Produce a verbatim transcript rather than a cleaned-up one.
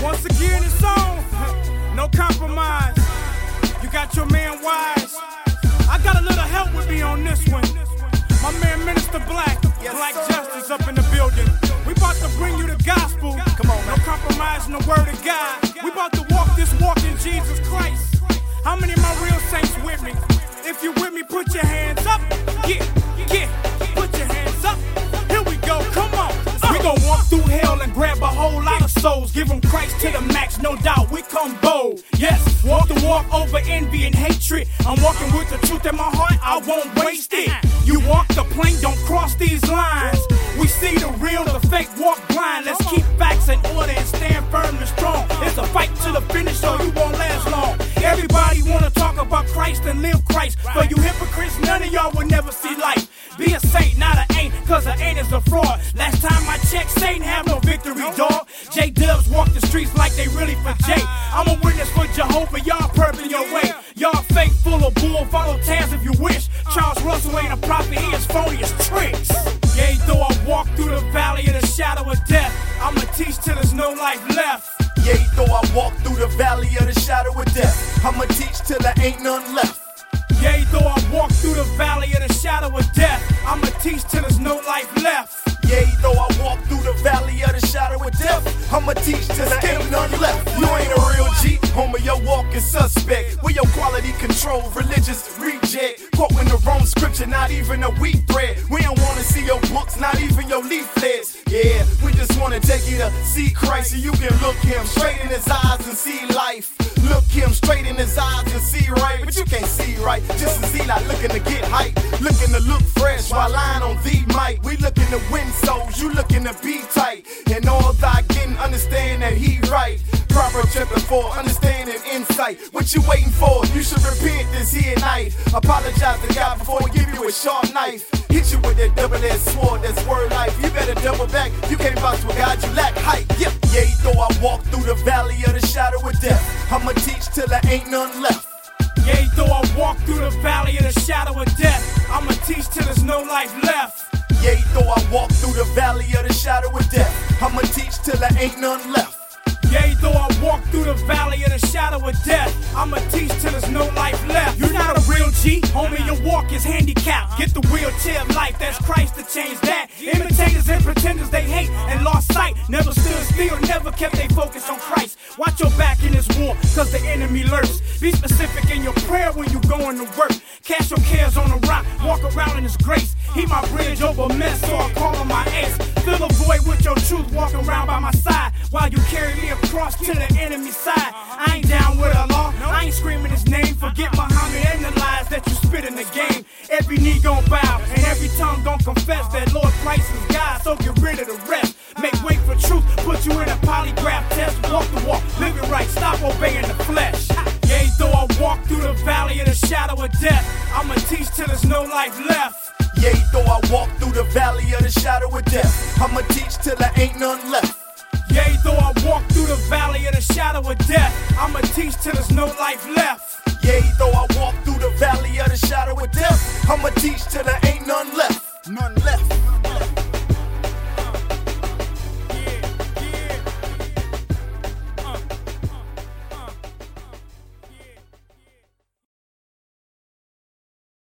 Once again, it's on. No compromise. You got your man Wise. I got a little help with me on this one. My man Minister Black, yes, Black sir. Justice up in the building. We about to bring you the gospel. Come on, no compromise in the word of God. We about to walk this walk in Jesus Christ. How many of my real saints with me? If you with me, put your hands up. Yeah, yeah, put your hands up. Here we go, come on. Uh. We gon' walk through hell and grab a whole lot of souls. Give them Christ to the max, no doubt, we come bold. Yes, walk the walk over envy and hatred. I'm walking with the truth in my heart, I won't waste it. You walk the plank, don't cross these lines. We see the real, the fake, walk blind. Let's keep facts in order and stand firm and strong. It's a fight to the finish, so you won't last long. Everybody wanna talk about Christ and live Christ. For you hypocrites, none of y'all will never see life. Be a saint, not an ain't, cause an ain't is a fraud. Last time I checked, Satan have no victory, dog. J-Dubs walk the streets like they really for Jay. I'm a witness for Jehovah, y'all purping your way. Y'all fake, full of bull, follow Taz if you wish. Charles Russell ain't a prophet, he is phony as tricks. Yea, though I walk through the valley of the shadow of death, I'ma teach till there's no life left. Yea, though I walk through the valley of the shadow of death, I'ma teach till there ain't none left. Yea, though I walk through the valley of the shadow of death, I'ma teach till there's no life left. Yea, though I walk through the valley of the shadow of death, I'ma teach till there ain't none left. You ain't a real G, homie, your walk is suspect. We your quality control, religious reject. Quoting the wrong scripture, not even a wheat bread. We don't wanna see your books, not even your leaflets. Yeah, we just wanna take you to see Christ so you can look him straight in his eyes and see life. Look him straight in his eyes and see right, but you can't see right. Just as he not looking to get hype, looking to look fresh while lying on the mic. We looking to win souls, you looking to be tight. And all thy getting, understand that he right. Proverbs chapter four, understanding insight. What you waiting for? You should repent this here night. Apologize to God before he give you a sharp knife. Hit you with that double-edged sword, that's word life. You better double back, you can't box with God, you lack height. Yep, yea, though I walk through the valley of the shadow of death, I'ma teach till there ain't none left. Yea, though I walk through the valley of the shadow of death, I'ma teach till there's no life left. Yea, though I walk through the valley of the shadow of death, I'ma teach till there ain't none left. Yea, though I walk through the valley of the shadow of death, I'ma teach till there's no life left. You're not a real G, homie, your walk is handicapped. Get the wheelchair of life, that's Christ to change that. Imitators and pretenders they hate and lost sight. Never stood still, never kept they focus on Christ. Watch your back in this war, cause the enemy lurks. Be specific in your prayer when you going to work. Cast your cares on the rock, walk around in his grace. He my bridge over mess, so I call him my ace. Fill a void with your truth, walk around by my side while you carry me across to the enemy side. I ain't down with the law, I ain't screaming his name. Forget Muhammad and the lies that you spit in the game. Every knee gon' bow and every tongue gon' confess that Lord Christ is God, so get rid of the rest. Make way for truth, put you in a polygraph test. Walk the walk, live it right, stop obeying the flesh. Yea, though I walk through the valley of the shadow of death, I'ma teach till there's no life left. Yea, though I walk through the valley of the shadow of death, I'ma teach till there ain't none left. Yea, though I walk through the valley of the shadow of death, I'ma teach till there's no life left. Yea, though I walk through the valley of the shadow of death,